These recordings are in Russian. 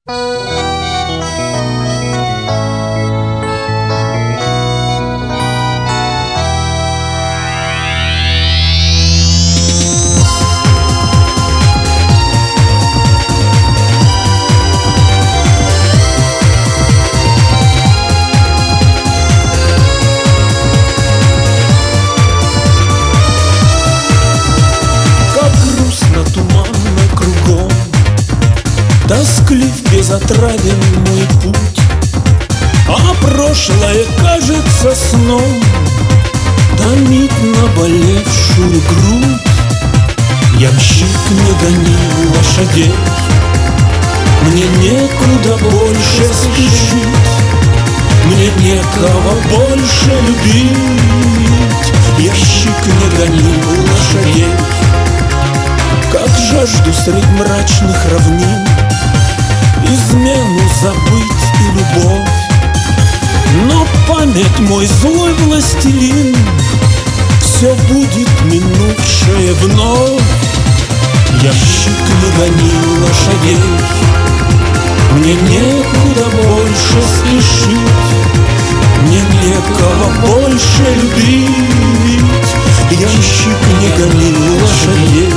Тосклив, безотраден мой путь, а прошлое кажется сном. Томит наболевшую грудь. Ямщик, не гони лошадей, мне некуда больше спешить, мне некого больше любить. Ямщик, не гони лошадей, как жажду средь мрачных равнин измену забыть и любовь. Но память, мой злой властелин, все будет минувшее вновь. Ямщик, не гони лошадей, мне некуда больше спешить, мне некого больше любить. Ямщик, не гони лошадей.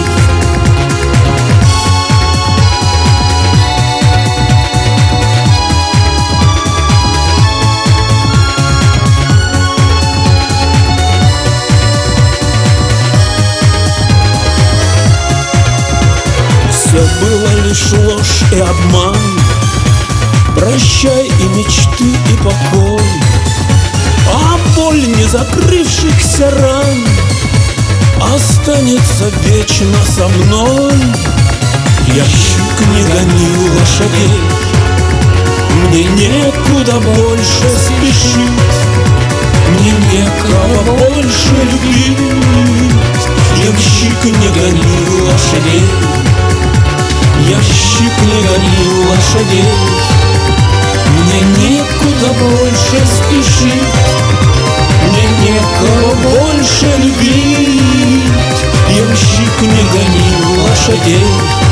Все было лишь ложь и обман, прощай и мечты, и покой, а боль не закрывшихся ран останется вечно со мной. Ямщик, не гони лошадей, мне некуда больше спешить, мне некого больше любить. Ямщик, не гони лошадей, ямщик, не гони лошадей, мне некуда больше спешить, мне некого больше любить. Ямщик, не гони лошадей.